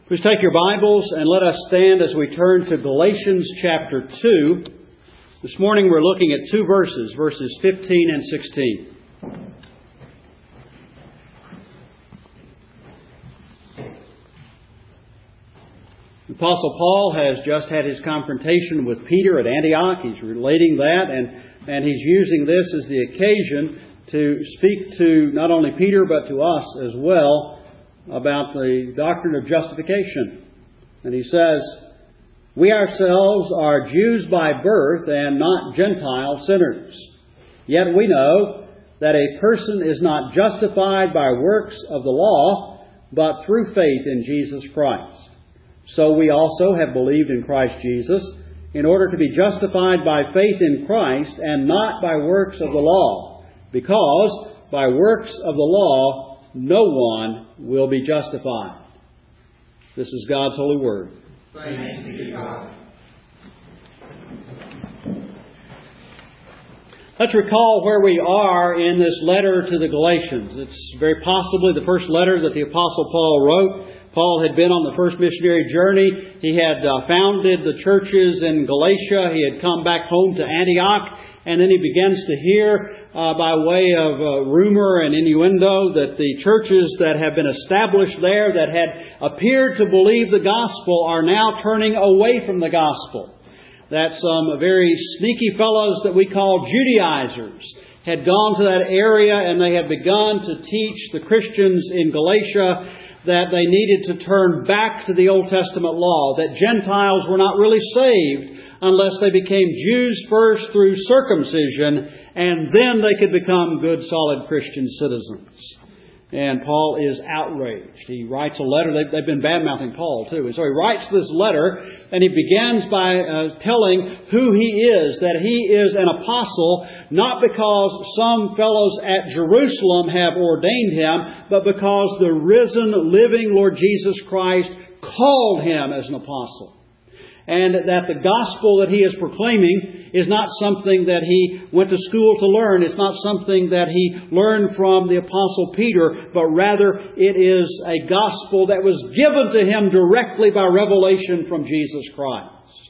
Please take your Bibles and let us stand as we turn to Galatians chapter 2. This morning we're looking at two verses, verses 15 and 16. The Apostle Paul has just had his confrontation with Peter at Antioch. He's relating that, and he's using this as the occasion to speak to not only Peter but to us as well about the doctrine of justification. And he says, "We ourselves are Jews by birth and not Gentile sinners. Yet we know that a person is not justified by works of the law, but through faith in Jesus Christ. So we also have believed in Christ Jesus, in order to be justified by faith in Christ and not by works of the law, because by works of the law no one will be justified." This is God's holy word. Thanks be to God. Let's recall where we are in this letter to the Galatians. It's very possibly the first letter that the Apostle Paul wrote. Paul had been on the first missionary journey. He had founded the churches in Galatia. He had come back home to Antioch. And then he begins to hear by way of rumor and innuendo that the churches that have been established there that had appeared to believe the gospel are now turning away from the gospel. That some very sneaky fellows that we call Judaizers had gone to that area and they had begun to teach the Christians in Galatia that they needed to turn back to the Old Testament law, that Gentiles were not really saved unless they became Jews first through circumcision, and then they could become good, solid Christian citizens. And Paul is outraged. He writes a letter. They've been bad-mouthing Paul, too. And so he writes this letter, and he begins by telling who he is, that he is an apostle, not because some fellows at Jerusalem have ordained him, but because the risen, living Lord Jesus Christ called him as an apostle. And that the gospel that he is proclaiming is not something that he went to school to learn. It's not something that he learned from the Apostle Peter, but rather it is a gospel that was given to him directly by revelation from Jesus Christ.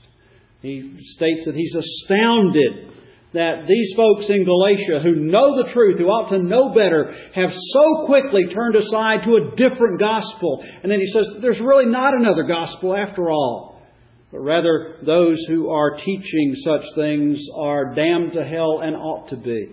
He states that he's astounded that these folks in Galatia who know the truth, who ought to know better, have so quickly turned aside to a different gospel. And then he says, there's really not another gospel after all. But rather, those who are teaching such things are damned to hell and ought to be.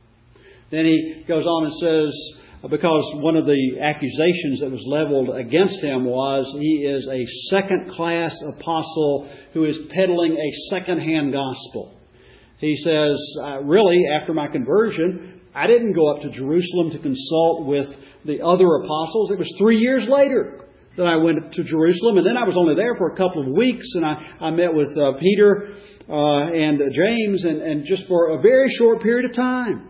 Then he goes on and says, because one of the accusations that was leveled against him was he is a second-class apostle who is peddling a second-hand gospel. He says, really, after my conversion, I didn't go up to Jerusalem to consult with the other apostles. It was 3 years later that I went to Jerusalem, and then I was only there for a couple of weeks, and I met with Peter and James, and just for a very short period of time.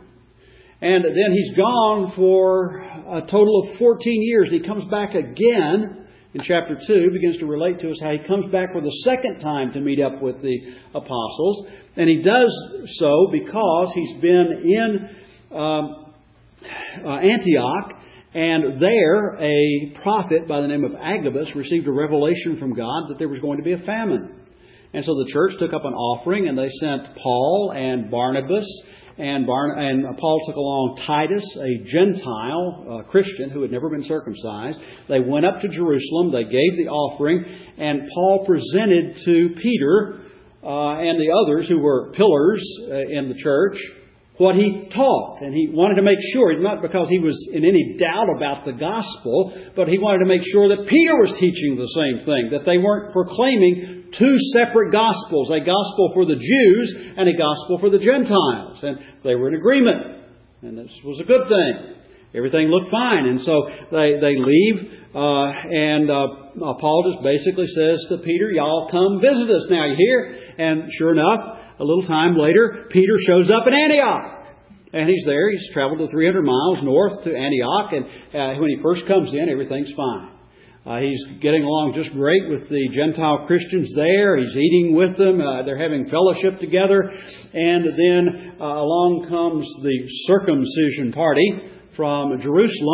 And then he's gone for a total of 14 years. He comes back again in chapter 2, begins to relate to us how he comes back for the second time to meet up with the apostles. And he does so because he's been in Antioch, and there a prophet by the name of Agabus received a revelation from God that there was going to be a famine. And so the church took up an offering, and they sent Paul and Barnabas, and Paul took along Titus, a Gentile Christian who had never been circumcised. They went up to Jerusalem, they gave the offering, and Paul presented to Peter and the others who were pillars in the church what he taught. And he wanted to make sure, not because he was in any doubt about the gospel, but he wanted to make sure that Peter was teaching the same thing, that they weren't proclaiming two separate gospels, a gospel for the Jews and a gospel for the Gentiles. And they were in agreement. And this was a good thing. Everything looked fine. And so they leave, and Paul just basically says to Peter, y'all come visit us now, you hear? And sure enough, a little time later, Peter shows up in Antioch. And he's there. He's traveled to 300 miles north to Antioch. And when he first comes in, everything's fine. He's getting along just great with the Gentile Christians there. He's eating with them. They're having fellowship together. And then along comes the circumcision party from Jerusalem.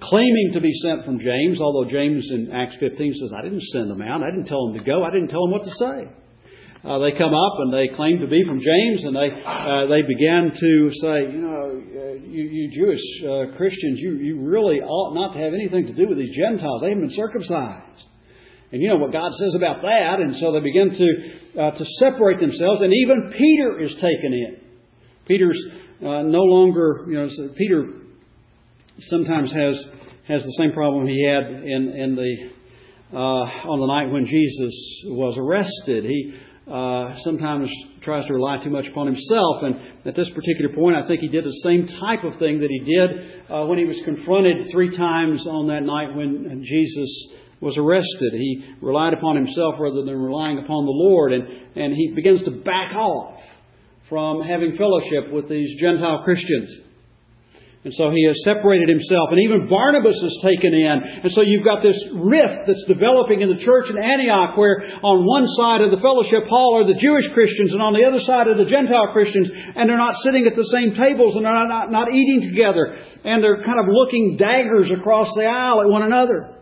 claiming to be sent from James, although James in Acts 15 says, I didn't send them out. I didn't tell them to go. I didn't tell them what to say. They come up and they claim to be from James, and they began to say, you Jewish Christians, you really ought not to have anything to do with these Gentiles. They haven't been circumcised. And you know what God says about that. And so they begin to separate themselves. And even Peter is taken in. Peter's no longer, Peter sometimes has the same problem he had on the night when Jesus was arrested. He sometimes tries to rely too much upon himself. And at this particular point, I think he did the same type of thing that he did when he was confronted 3 times on that night when Jesus was arrested. He relied upon himself rather than relying upon the Lord. And he begins to back off from having fellowship with these Gentile Christians. And so he has separated himself. And even Barnabas is taken in. And so you've got this rift that's developing in the church in Antioch, where on one side of the fellowship hall are the Jewish Christians, and on the other side are the Gentile Christians. And they're not sitting at the same tables, and they're not eating together. And they're kind of looking daggers across the aisle at one another.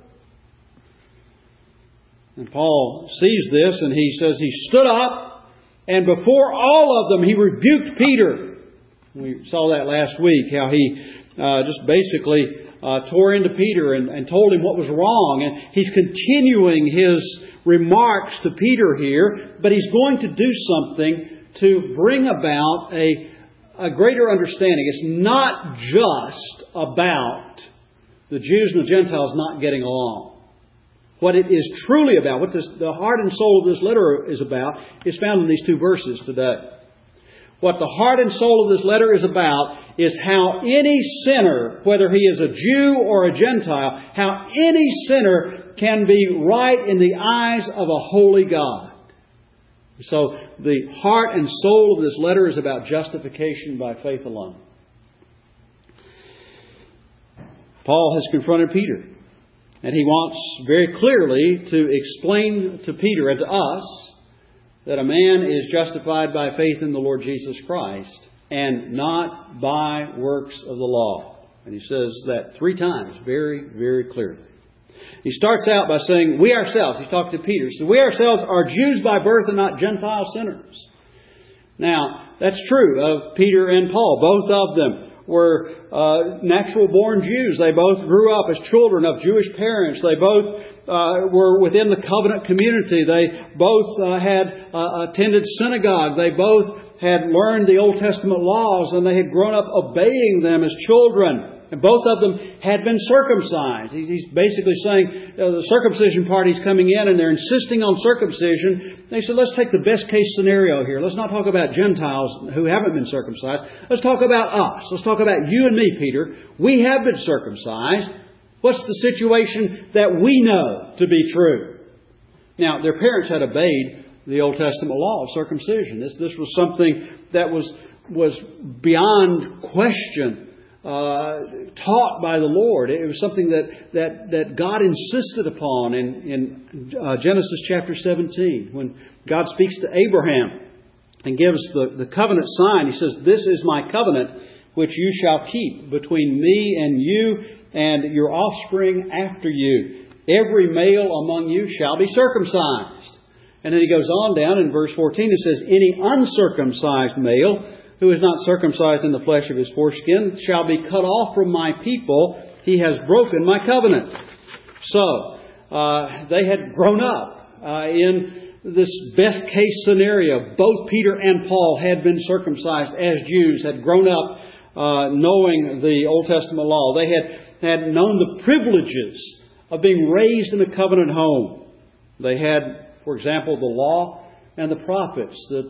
And Paul sees this, and he says he stood up, and before all of them he rebuked Peter. We saw that last week, how he just basically tore into Peter and told him what was wrong. And he's continuing his remarks to Peter here, but he's going to do something to bring about a greater understanding. It's not just about the Jews and the Gentiles not getting along. What it is truly about, what the heart and soul of this letter is about, is found in these 2 verses today. What the heart and soul of this letter is about is how any sinner, whether he is a Jew or a Gentile, how any sinner can be right in the eyes of a holy God. So the heart and soul of this letter is about justification by faith alone. Paul has confronted Peter, and he wants very clearly to explain to Peter and to us that a man is justified by faith in the Lord Jesus Christ and not by works of the law. And he says that 3 times very, very clearly. He starts out by saying, we ourselves, he's talking to Peter, so we ourselves are Jews by birth and not Gentile sinners. Now, that's true of Peter and Paul. Both of them were natural born Jews. They both grew up as children of Jewish parents. They both were within the covenant community. They both had attended synagogue. They both had learned the Old Testament laws, and they had grown up obeying them as children. And both of them had been circumcised. He's basically saying the circumcision party's coming in and they're insisting on circumcision. They said, let's take the best case scenario here. Let's not talk about Gentiles who haven't been circumcised. Let's talk about us. Let's talk about you and me, Peter. We have been circumcised. What's the situation that we know to be true? Now, their parents had obeyed the Old Testament law of circumcision. This was something that was beyond question, taught by the Lord. It was something that God insisted upon in Genesis chapter 17, when God speaks to Abraham and gives the covenant sign. He says, "This is my covenant which you shall keep between me and you and your offspring after you. Every male among you shall be circumcised." And then he goes on down in verse 14. It says, "Any uncircumcised male who is not circumcised in the flesh of his foreskin shall be cut off from my people. He has broken my covenant." So, they had grown up in this best case scenario. Both Peter and Paul had been circumcised as Jews, had grown up knowing the Old Testament law. They had known the privileges of being raised in a covenant home. They had, for example, the law and the prophets that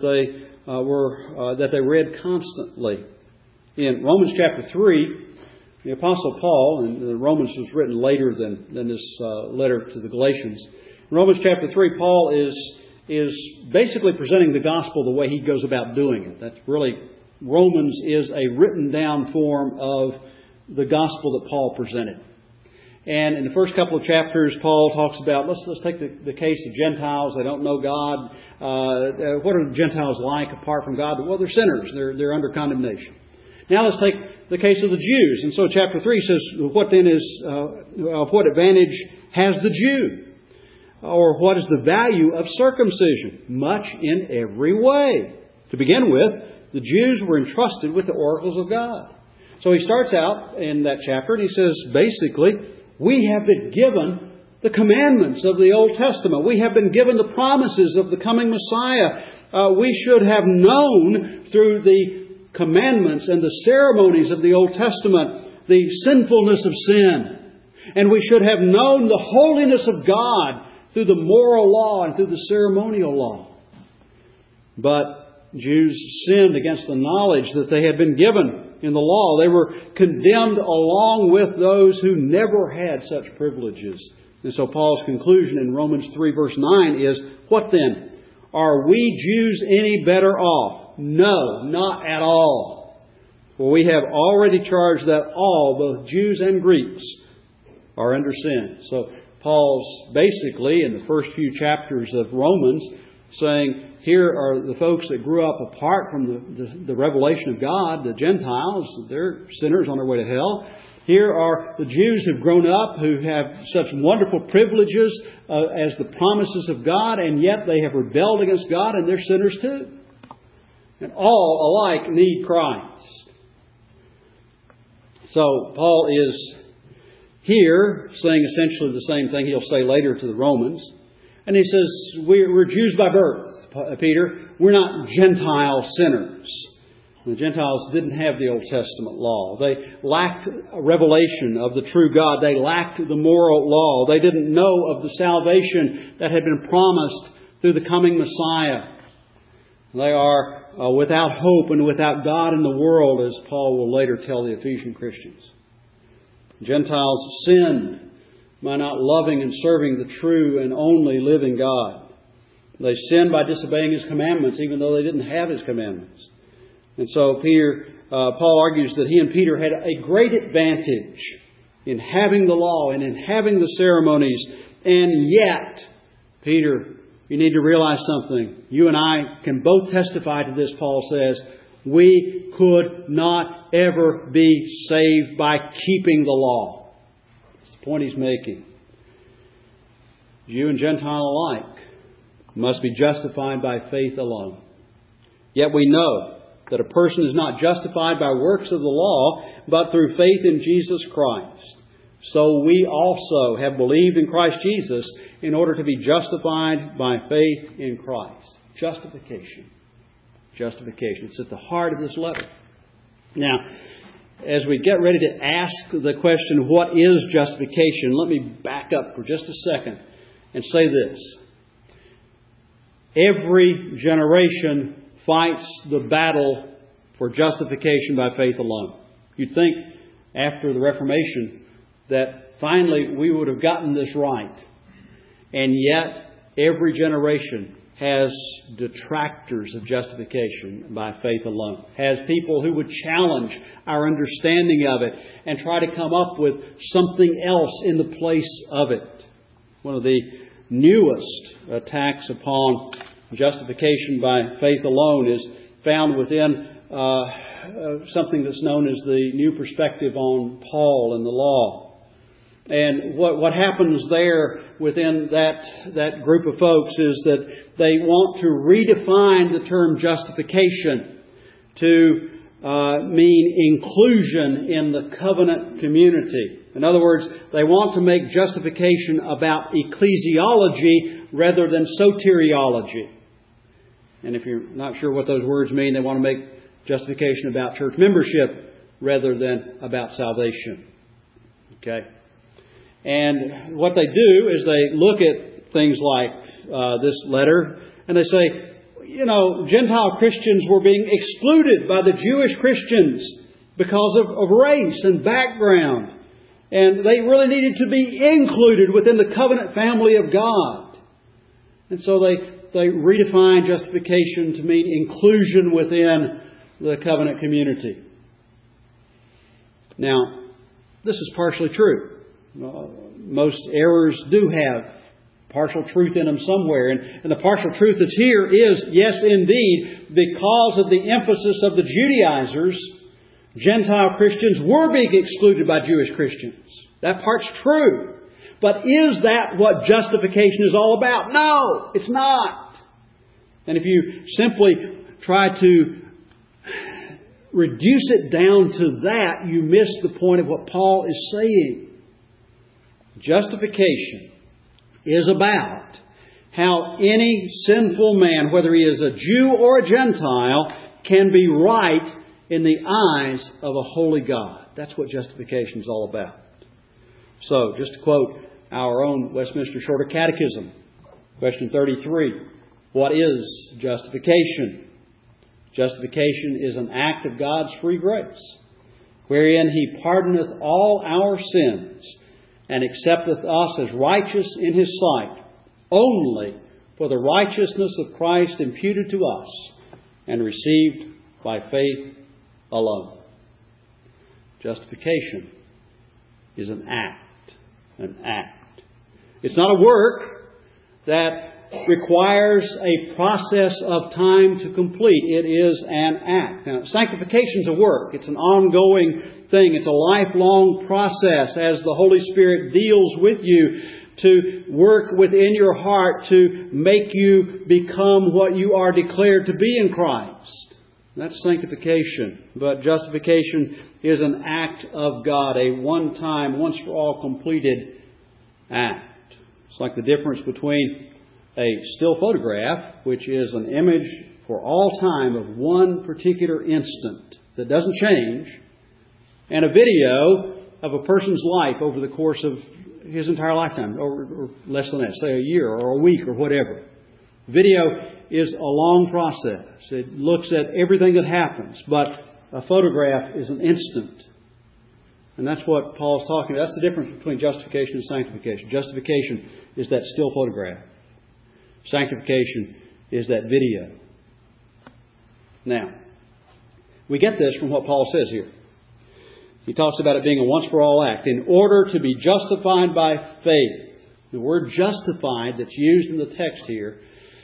they read constantly. In Romans chapter 3, the Apostle Paul, and Romans was written later than this letter to the Galatians. In Romans chapter 3, Paul is basically presenting the gospel the way he goes about doing it. That's really, Romans is a written down form of the gospel that Paul presented. And in the first couple of chapters, Paul talks about, let's take the case of Gentiles. They don't know God. What are the Gentiles like apart from God? Well, they're sinners. They're under condemnation. Now let's take the case of the Jews. And so chapter 3 says, what then is, of what advantage has the Jew? Or what is the value of circumcision? Much in every way. To begin with, the Jews were entrusted with the oracles of God. So he starts out in that chapter and he says, basically, we have been given the commandments of the Old Testament. We have been given the promises of the coming Messiah. We should have known through the commandments and the ceremonies of the Old Testament the sinfulness of sin. And we should have known the holiness of God through the moral law and through the ceremonial law. But Jews sinned against the knowledge that they had been given in the law. They were condemned along with those who never had such privileges. And so Paul's conclusion in Romans 3 verse 9 is, what then? Are we Jews any better off? No, not at all. For we have already charged that all, both Jews and Greeks, are under sin. So Paul's basically, in the first few chapters of Romans, saying, here are the folks that grew up apart from the revelation of God, the Gentiles. They're sinners on their way to hell. Here are the Jews who've grown up, who have such wonderful privileges as the promises of God, and yet they have rebelled against God, and they're sinners too. And all alike need Christ. So Paul is here saying essentially the same thing he'll say later to the Romans. And he says, we're Jews by birth, Peter. We're not Gentile sinners. The Gentiles didn't have the Old Testament law. They lacked a revelation of the true God. They lacked the moral law. They didn't know of the salvation that had been promised through the coming Messiah. They are without hope and without God in the world, as Paul will later tell the Ephesian Christians. Gentiles sinned by not loving and serving the true and only living God. They sinned by disobeying His commandments, even though they didn't have His commandments. And so Paul argues that he and Peter had a great advantage in having the law and in having the ceremonies. And yet, Peter, you need to realize something. You and I can both testify to this, Paul says. We could not ever be saved by keeping the law. That's the point he's making. Jew and Gentile alike must be justified by faith alone. Yet we know that a person is not justified by works of the law, but through faith in Jesus Christ. So we also have believed in Christ Jesus in order to be justified by faith in Christ. Justification. Justification. It's at the heart of this letter. Now, as we get ready to ask the question, what is justification? Let me back up for just a second and say this. Every generation fights the battle for justification by faith alone. You'd think after the Reformation that finally we would have gotten this right. And yet every generation has detractors of justification by faith alone. Has people who would challenge our understanding of it and try to come up with something else in the place of it. One of the newest attacks upon justification by faith alone is found within something that's known as the New Perspective on Paul and the Law. And what happens there within that group of folks is that they want to redefine the term justification to mean inclusion in the covenant community. In other words, they want to make justification about ecclesiology rather than soteriology. And if you're not sure what those words mean, they want to make justification about church membership rather than about salvation. Okay? And what they do is they look at things like this letter and they say, Gentile Christians were being excluded by the Jewish Christians because of race and background. And they really needed to be included within the covenant family of God. And so they redefine justification to mean inclusion within the covenant community. Now, this is partially true. Most errors do have partial truth in them somewhere. And the partial truth that's here is, yes, indeed, because of the emphasis of the Judaizers, Gentile Christians were being excluded by Jewish Christians. That part's true. But is that what justification is all about? No, it's not. And if you simply try to reduce it down to that, you miss the point of what Paul is saying. Justification is about how any sinful man, whether he is a Jew or a Gentile, can be right in the eyes of a holy God. That's what justification is all about. So, just to quote our own Westminster Shorter Catechism, question 33, what is justification? Justification is an act of God's free grace, wherein He pardoneth all our sins, and accepteth us as righteous in His sight, only for the righteousness of Christ imputed to us, and received by faith alone. Justification is an act. An act. It's not a work that requires a process of time to complete. It is an act. Now, sanctification is a work. It's an ongoing thing. It's a lifelong process as the Holy Spirit deals with you to work within your heart to make you become what you are declared to be in Christ. That's sanctification. But justification is an act of God, a one-time, once-for-all completed act. It's like the difference between a still photograph, which is an image for all time of one particular instant that doesn't change, and a video of a person's life over the course of his entire lifetime, or less than that, say a year or a week or whatever. Video is a long process. It looks at everything that happens, but a photograph is an instant. And that's what Paul's talking about. That's the difference between justification and sanctification. Justification is that still photograph. Sanctification is that video. Now, we get this from what Paul says here. He talks about it being a once-for-all act. In order to be justified by faith. The word justified that's used in the text here,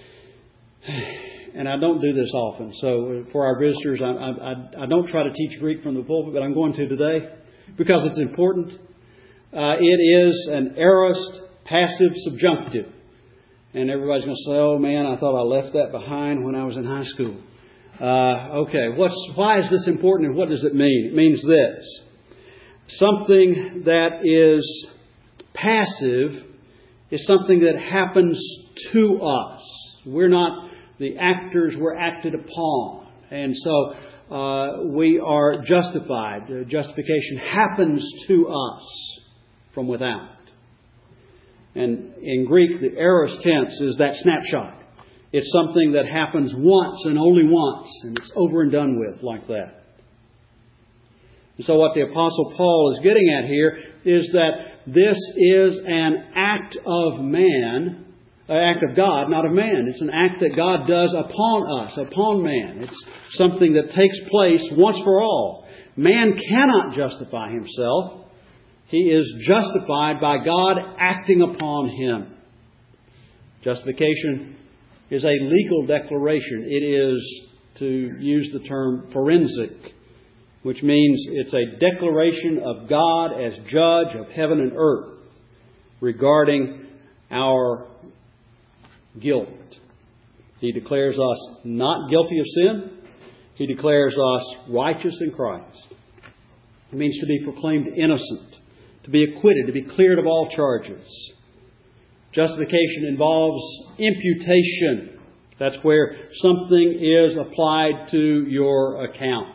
and I don't do this often, so for our visitors, I don't try to teach Greek from the pulpit, but I'm going to today because it's important. It is an aorist passive subjunctive. And everybody's going to say, oh man, I thought I left that behind when I was in high school. Okay, why is this important and what does it mean? It means this. Something that is passive is something that happens to us. We're not the actors, we're acted upon. And so we are justified. Justification happens to us from without. And in Greek, the aorist tense is that snapshot. It's something that happens once and only once, and it's over and done with like that. And so what the Apostle Paul is getting at here is that this is an act of man, an act of God, not of man. It's an act that God does upon us, upon man. It's something that takes place once for all. Man cannot justify himself. He is justified by God acting upon him. Justification is a legal declaration. It is, to use the term, forensic, which means it's a declaration of God as judge of heaven and earth regarding our guilt. He declares us not guilty of sin. He declares us righteous in Christ. It means to be proclaimed innocent, to be acquitted, to be cleared of all charges. Justification involves imputation. That's where something is applied to your account.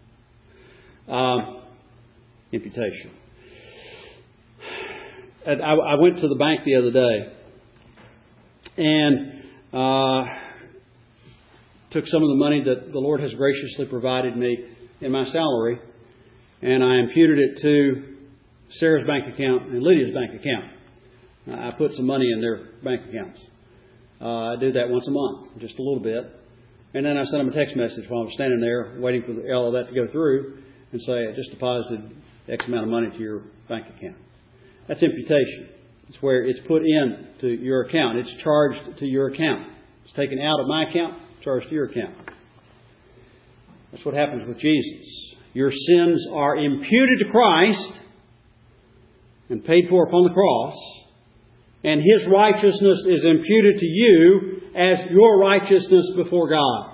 Imputation. And I went to the bank the other day and took some of the money that the Lord has graciously provided me in my salary, and I imputed it to Sarah's bank account and Lydia's bank account. I put some money in their bank accounts. I do that once a month, just a little bit. And then I sent them a text message while I was standing there waiting for all of that to go through and say, I just deposited X amount of money to your bank account. That's imputation. It's where it's put in to your account. It's charged to your account. It's taken out of my account, charged to your account. That's what happens with Jesus. Your sins are imputed to Christ and paid for upon the cross, and His righteousness is imputed to you as your righteousness before God.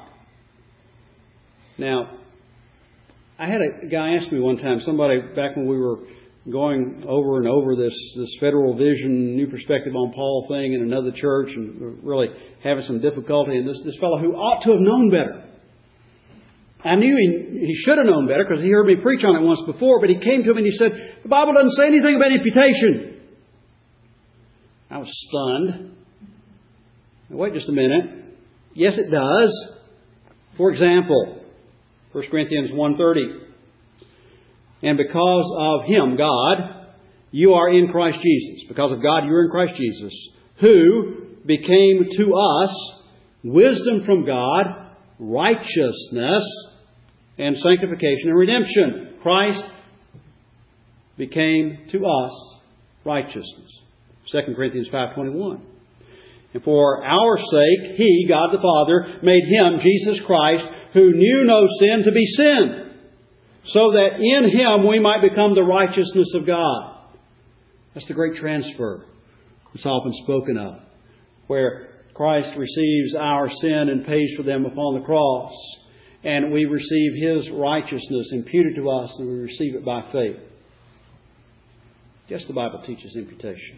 Now, I had a guy ask me one time, somebody back when we were going over and over this Federal Vision, New Perspective on Paul thing in another church, and really having some difficulty, and this fellow who ought to have known better. I knew he should have known better because he heard me preach on it once before, but he came to me and he said, the Bible doesn't say anything about imputation. I was stunned. Now, wait just a minute. Yes, it does. For example, 1 Corinthians 1:30. And because of Him, God, you are in Christ Jesus. Because of God, you are in Christ Jesus, who became to us wisdom from God, righteousness, and sanctification and redemption. Christ became to us righteousness. 2 Corinthians 5:21. And for our sake, He, God the Father, made Him, Jesus Christ, who knew no sin, to be sin, so that in Him we might become the righteousness of God. That's the great transfer that's often spoken of, where Christ receives our sin and pays for them upon the cross, and we receive His righteousness imputed to us, and we receive it by faith. Yes, the Bible teaches imputation.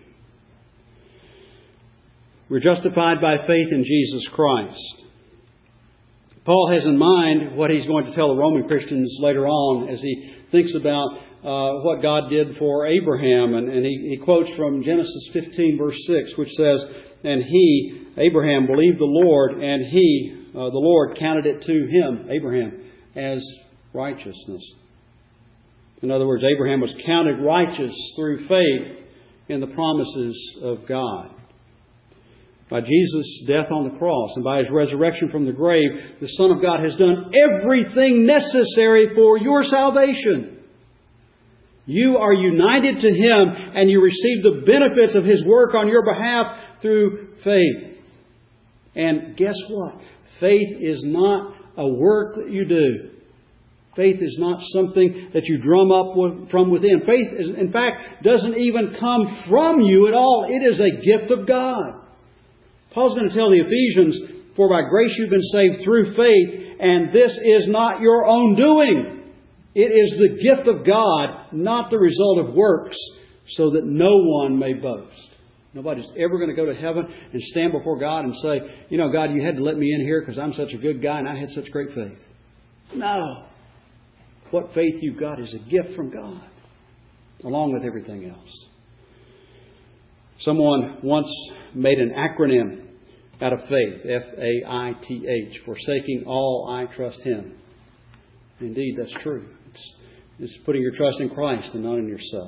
We're justified by faith in Jesus Christ. Paul has in mind what he's going to tell the Roman Christians later on as he thinks about what God did for Abraham. And he quotes from Genesis 15, verse 6, which says, and he, Abraham, believed the Lord, and he, the Lord, counted it to him, Abraham, as righteousness. In other words, Abraham was counted righteous through faith in the promises of God. By Jesus' death on the cross and by His resurrection from the grave, the Son of God has done everything necessary for your salvation. You are united to Him and you receive the benefits of His work on your behalf through faith. And guess what? Faith is not a work that you do. Faith is not something that you drum up from within. Faith, in fact, doesn't even come from you at all. It is a gift of God. Paul's going to tell the Ephesians, for by grace you've been saved through faith, and this is not your own doing. It is the gift of God, not the result of works, so that no one may boast. Nobody's ever going to go to heaven and stand before God and say, you know, God, you had to let me in here because I'm such a good guy and I had such great faith. No. What faith you've got is a gift from God, along with everything else. Someone once made an acronym out of faith, F-A-I-T-H, forsaking all, I trust Him. Indeed, that's true. It's putting your trust in Christ and not in yourself.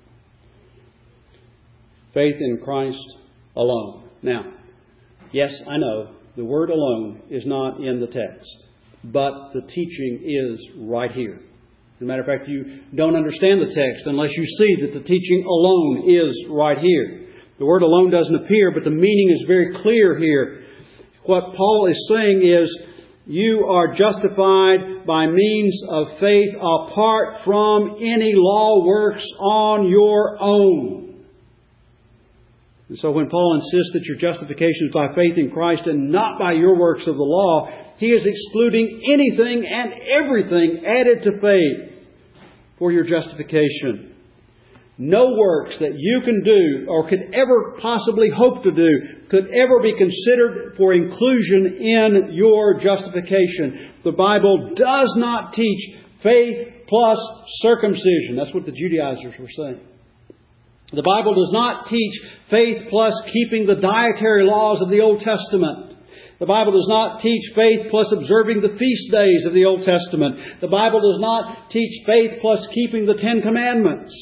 Faith in Christ alone. Now, yes, I know the word alone is not in the text, but the teaching is right here. As a matter of fact, you don't understand the text unless you see that the teaching alone is right here. The word alone doesn't appear, but the meaning is very clear here. What Paul is saying is, you are justified by means of faith apart from any law works on your own. And so when Paul insists that your justification is by faith in Christ and not by your works of the law, he is excluding anything and everything added to faith for your justification. No works that you can do or could ever possibly hope to do could ever be considered for inclusion in your justification. The Bible does not teach faith plus circumcision. That's what the Judaizers were saying. The Bible does not teach faith plus keeping the dietary laws of the Old Testament. The Bible does not teach faith plus observing the feast days of the Old Testament. The Bible does not teach faith plus keeping the Ten Commandments.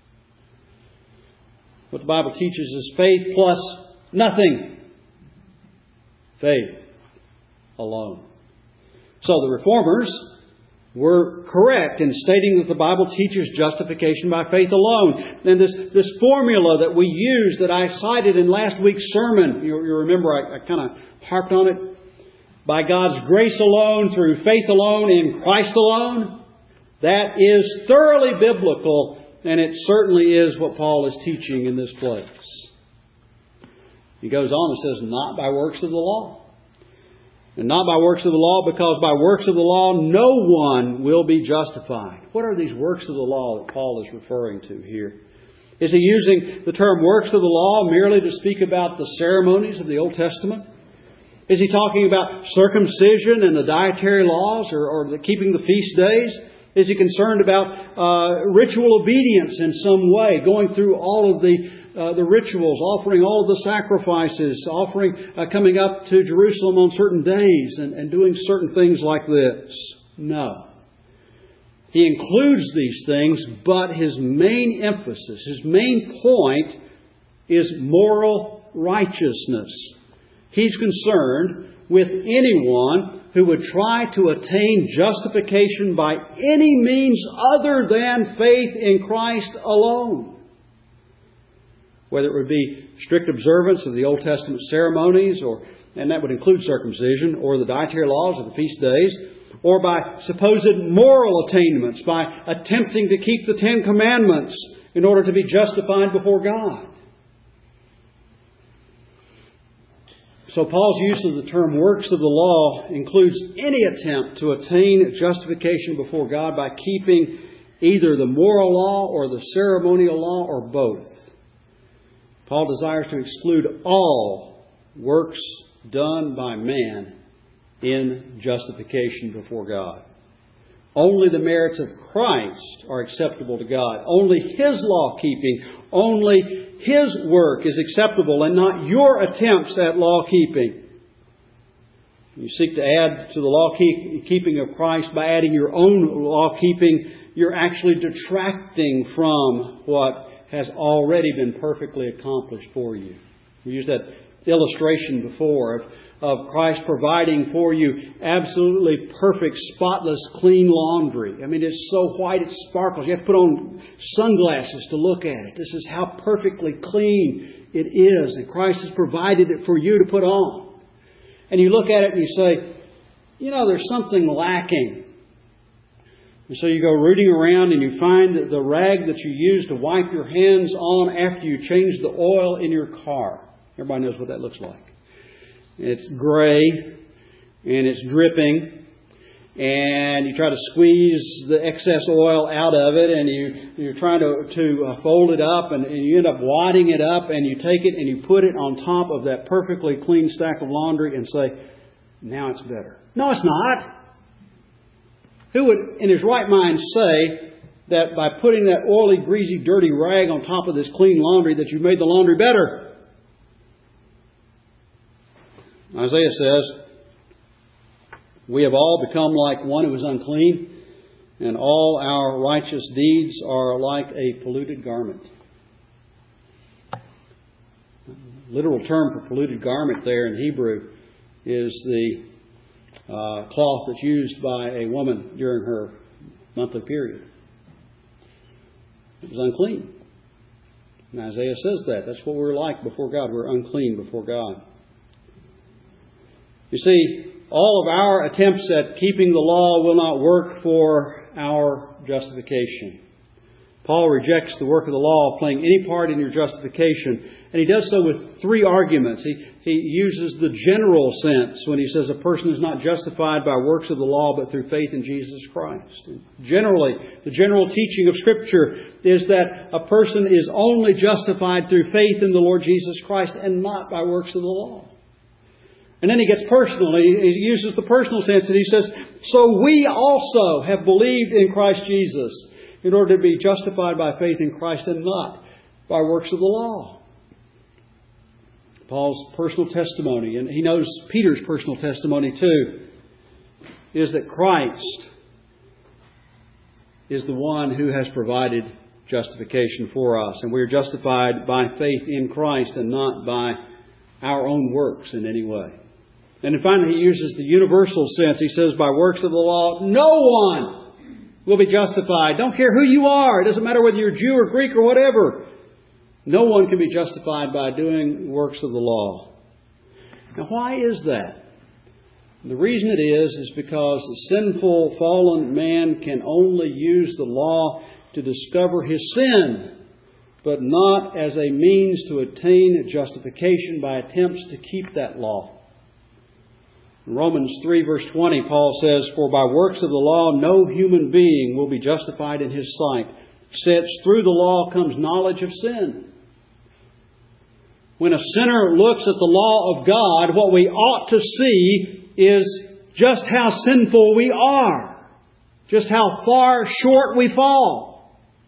What the Bible teaches is faith plus nothing. Faith alone. So the Reformers were correct in stating that the Bible teaches justification by faith alone. And this formula that we use that I cited in last week's sermon, you remember I kind of harped on it. By God's grace alone, through faith alone, in Christ alone. That is thoroughly biblical, and it certainly is what Paul is teaching in this place. He goes on and says, not by works of the law. And not by works of the law, because by works of the law no one will be justified. What are these works of the law that Paul is referring to here? Is he using the term works of the law merely to speak about the ceremonies of the Old Testament? Is he talking about circumcision and the dietary laws or keeping the feast days? Is he concerned about ritual obedience in some way, going through all of the rituals, offering all of the sacrifices, coming up to Jerusalem on certain days and doing certain things like this? No. He includes these things, but his main emphasis, his main point is moral righteousness. He's concerned with anyone who would try to attain justification by any means other than faith in Christ alone. Whether it would be strict observance of the Old Testament ceremonies, and that would include circumcision, or the dietary laws of the feast days, or by supposed moral attainments, by attempting to keep the Ten Commandments in order to be justified before God. So Paul's use of the term works of the law includes any attempt to attain justification before God by keeping either the moral law or the ceremonial law or both. Paul desires to exclude all works done by man in justification before God. Only the merits of Christ are acceptable to God. Only His law-keeping, only His work is acceptable, and not your attempts at law-keeping. You seek to add to the law-keeping of Christ by adding your own law-keeping, you're actually detracting from what has already been perfectly accomplished for you. We used that illustration before of Christ providing for you absolutely perfect, spotless, clean laundry. I mean, it's so white it sparkles. You have to put on sunglasses to look at it. This is how perfectly clean it is. And Christ has provided it for you to put on. And you look at it and you say, there's something lacking. And so you go rooting around and you find the rag that you use to wipe your hands on after you change the oil in your car. Everybody knows what that looks like. It's gray and it's dripping, and you try to squeeze the excess oil out of it, and you're trying to fold it up, and you end up wadding it up, and you take it and you put it on top of that perfectly clean stack of laundry and say, now it's better. No, it's not. Who would, in his right mind, say that by putting that oily, greasy, dirty rag on top of this clean laundry that you've made the laundry better? Isaiah says, we have all become like one who is unclean, and all our righteous deeds are like a polluted garment. The literal term for polluted garment there in Hebrew is the cloth that's used by a woman during her monthly period. It was unclean. And Isaiah says that. That's what we're like before God. We're unclean before God. You see, all of our attempts at keeping the law will not work for our justification. Paul rejects the work of the law playing any part in your justification, and he does so with three arguments. He uses the general sense when he says a person is not justified by works of the law but through faith in Jesus Christ. And generally, the general teaching of Scripture is that a person is only justified through faith in the Lord Jesus Christ and not by works of the law. And then he gets personal. He uses the personal sense and he says, so we also have believed in Christ Jesus in order to be justified by faith in Christ and not by works of the law. Paul's personal testimony, and he knows Peter's personal testimony too, is that Christ is the one who has provided justification for us. And we are justified by faith in Christ and not by our own works in any way. And then finally, he uses the universal sense. He says, by works of the law, no one will be justified. Don't care who you are. It doesn't matter whether you're Jew or Greek or whatever. No one can be justified by doing works of the law. Now, why is that? The reason it is because the sinful, fallen man can only use the law to discover his sin, but not as a means to attain justification by attempts to keep that law. In Romans 3 verse 20, Paul says, "For by works of the law no human being will be justified in his sight, since through the law comes knowledge of sin." When a sinner looks at the law of God, what we ought to see is just how sinful we are, just how far short we fall.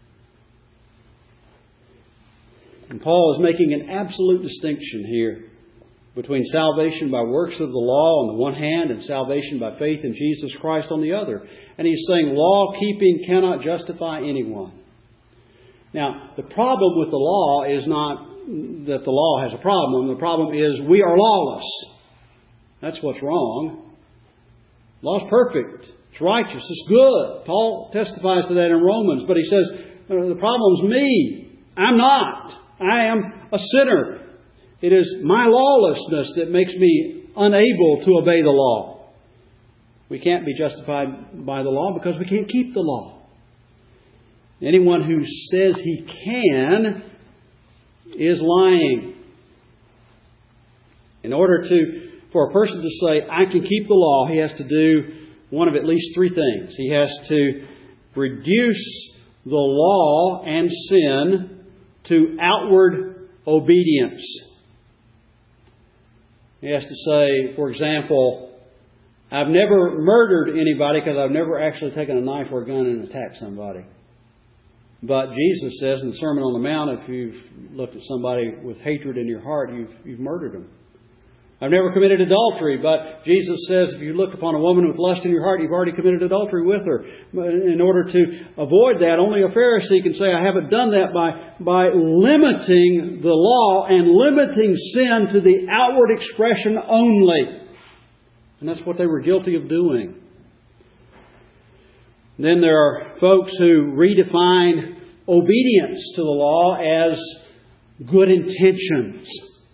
And Paul is making an absolute distinction here between salvation by works of the law on the one hand and salvation by faith in Jesus Christ on the other. And he's saying law-keeping cannot justify anyone. Now, the problem with the law is not that the law has a problem. The problem is we are lawless. That's what's wrong. Law's perfect. It's righteous. It's good. Paul testifies to that in Romans. But he says, the problem's me. I'm not. I am a sinner. It is my lawlessness that makes me unable to obey the law. We can't be justified by the law because we can't keep the law. Anyone who says he can is lying. In order for a person to say, I can keep the law, he has to do one of at least three things. He has to reduce the law and sin to outward obedience. He has to say, for example, I've never murdered anybody because I've never actually taken a knife or a gun and attacked somebody. But Jesus says in the Sermon on the Mount, if you've looked at somebody with hatred in your heart, you've murdered them. I've never committed adultery, but Jesus says if you look upon a woman with lust in your heart, you've already committed adultery with her. In order to avoid that, only a Pharisee can say, I haven't done that by limiting the law and limiting sin to the outward expression only. And that's what they were guilty of doing. Then there are folks who redefine obedience to the law as good intentions.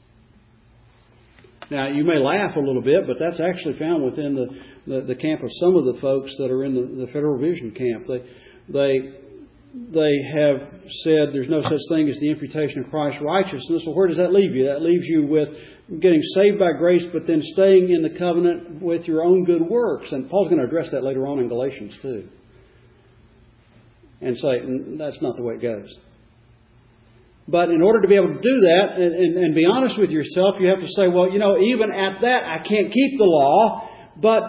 Now, you may laugh a little bit, but that's actually found within the camp of some of the folks that are in the Federal Vision camp. They have said there's no such thing as the imputation of Christ's righteousness. Well, where does that leave you? That leaves you with getting saved by grace, but then staying in the covenant with your own good works. And Paul's going to address that later on in Galatians too. And say, that's not the way it goes. But in order to be able to do that and be honest with yourself, you have to say, well, even at that, I can't keep the law, but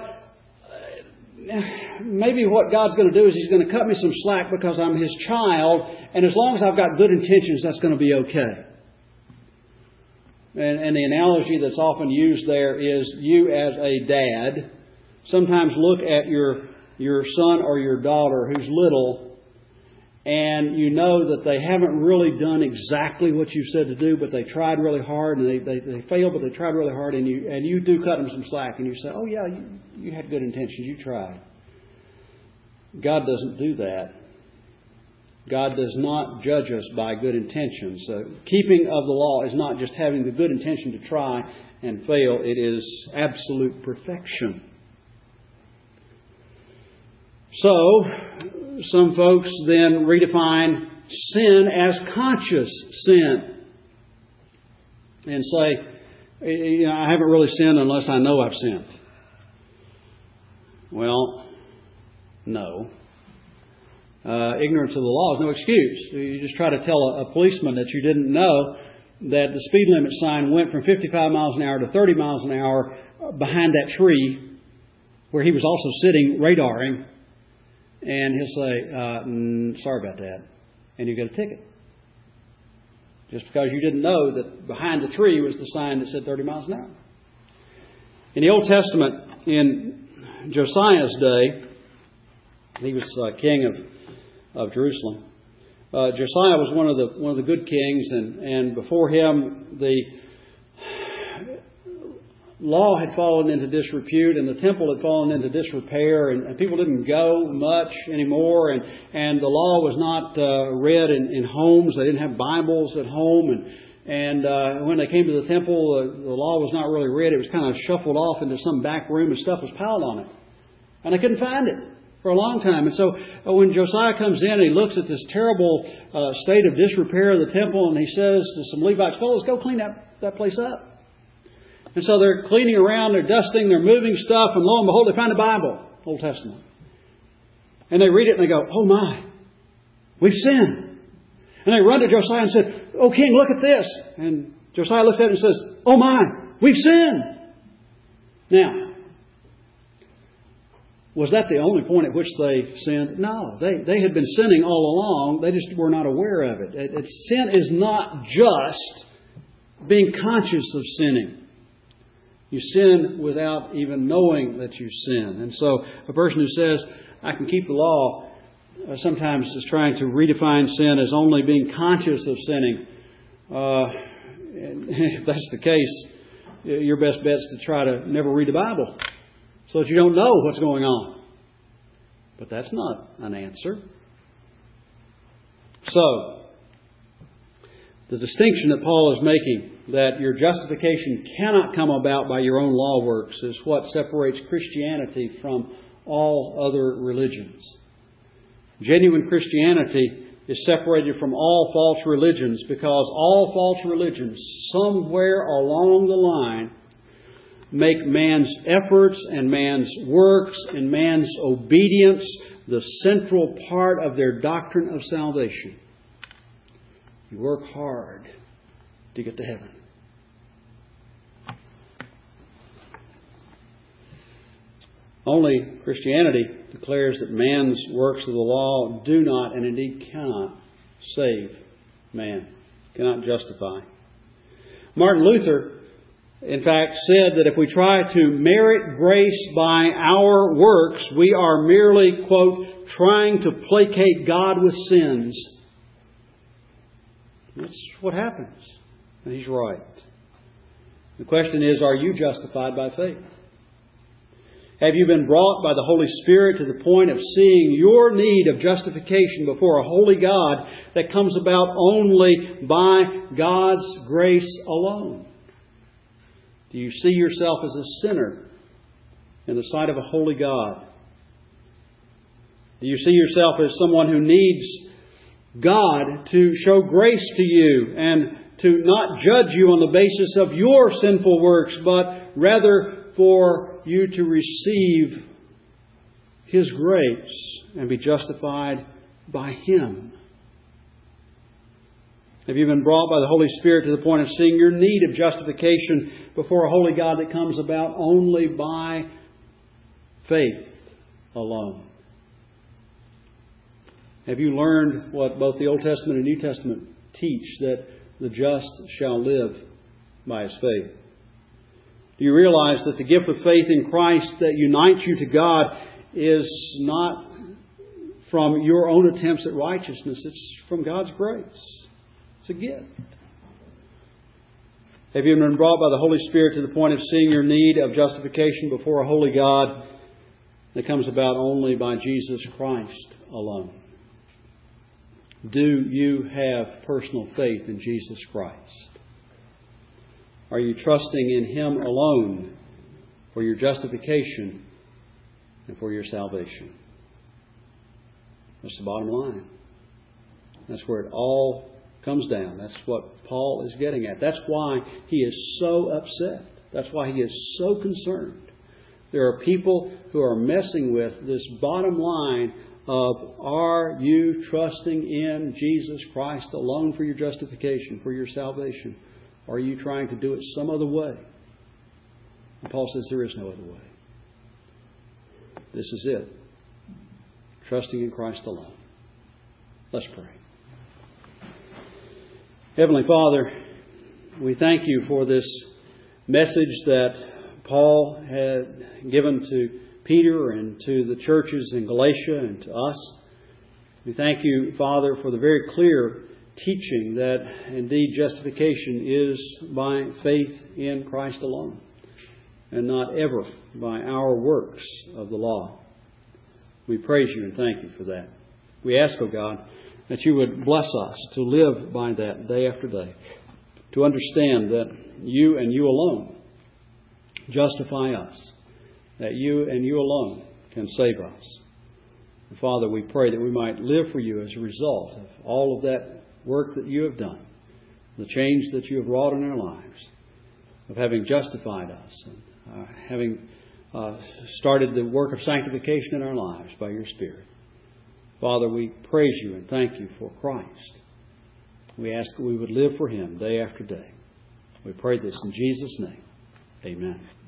maybe what God's going to do is He's going to cut me some slack because I'm His child, and as long as I've got good intentions, that's going to be okay. And the analogy that's often used there is you as a dad sometimes look at your son or your daughter who's little, and you know that they haven't really done exactly what you said to do, but they tried really hard, and they failed, but they tried really hard, and you do cut them some slack, and you say, oh yeah, you had good intentions, you tried. God doesn't do that. God does not judge us by good intentions. Keeping of the law is not just having the good intention to try and fail. It is absolute perfection. So, some folks then redefine sin as conscious sin. And say, I haven't really sinned unless I know I've sinned. Well, no. Ignorance of the law is no excuse. You just try to tell a policeman that you didn't know that the speed limit sign went from 55 miles an hour to 30 miles an hour behind that tree where he was also sitting radaring. And he'll say, sorry about that. And you get a ticket. Just because you didn't know that behind the tree was the sign that said 30 miles an hour. In the Old Testament, in Josiah's day, he was king of Jerusalem. Josiah was one of the good kings, and before him the law had fallen into disrepute, and the temple had fallen into disrepair, and people didn't go much anymore, and the law was not read in homes. They didn't have Bibles at home, And when they came to the temple, the law was not really read. It was kind of shuffled off into some back room and stuff was piled on it. And they couldn't find it for a long time. And so when Josiah comes in and he looks at this terrible state of disrepair of the temple, and he says to some Levites, fellows, go clean that place up. And so they're cleaning around, they're dusting, they're moving stuff, and lo and behold, they find a Bible, Old Testament. And they read it and they go, oh my, we've sinned. And they run to Josiah and said, oh king, look at this. And Josiah looks at it and says, oh my, we've sinned. Now, was that the only point at which they sinned? No. They had been sinning all along. They just were not aware of it. Sin is not just being conscious of sinning. You sin without even knowing that you sin. And so a person who says, I can keep the law, sometimes is trying to redefine sin as only being conscious of sinning. And if that's the case, your best bet is to try to never read the Bible, so that you don't know what's going on. But that's not an answer. So, the distinction that Paul is making, that your justification cannot come about by your own law works, is what separates Christianity from all other religions. Genuine Christianity is separated from all false religions because all false religions, somewhere along the line, make man's efforts and man's works and man's obedience the central part of their doctrine of salvation. You work hard to get to heaven. Only Christianity declares that man's works of the law do not and indeed cannot save man, cannot justify. Martin Luther, in fact, said that if we try to merit grace by our works, we are merely, quote, trying to placate God with sins. That's what happens. And he's right. The question is, are you justified by faith? Have you been brought by the Holy Spirit to the point of seeing your need of justification before a holy God that comes about only by God's grace alone? Do you see yourself as a sinner in the sight of a holy God? Do you see yourself as someone who needs God to show grace to you and to not judge you on the basis of your sinful works, but rather for you to receive His grace and be justified by Him? Have you been brought by the Holy Spirit to the point of seeing your need of justification before a holy God that comes about only by faith alone? Have you learned what both the Old Testament and New Testament teach, that the just shall live by his faith? Do you realize that the gift of faith in Christ that unites you to God is not from your own attempts at righteousness? It's from God's grace. It's a gift. Have you been brought by the Holy Spirit to the point of seeing your need of justification before a holy God that comes about only by Jesus Christ alone? Do you have personal faith in Jesus Christ? Are you trusting in Him alone for your justification and for your salvation? That's the bottom line. That's where it all comes down. That's what Paul is getting at. That's why he is so upset. That's why he is so concerned. There are people who are messing with this bottom line of, are you trusting in Jesus Christ alone for your justification, for your salvation? Or are you trying to do it some other way? And Paul says there is no other way. This is it. Trusting in Christ alone. Let's pray. Heavenly Father, we thank You for this message that Paul had given to Peter and to the churches in Galatia and to us. We thank You, Father, for the very clear teaching that indeed justification is by faith in Christ alone and not ever by our works of the law. We praise You and thank You for that. We ask, O God, that You would bless us to live by that day after day. to understand that You and You alone justify us, that You and You alone can save us. And Father, we pray that we might live for You as a result of all of that work that You have done, the change that You have wrought in our lives, of having justified us and having started the work of sanctification in our lives by Your Spirit. Father, we praise You and thank You for Christ. We ask that we would live for Him day after day. We pray this in Jesus' name. Amen.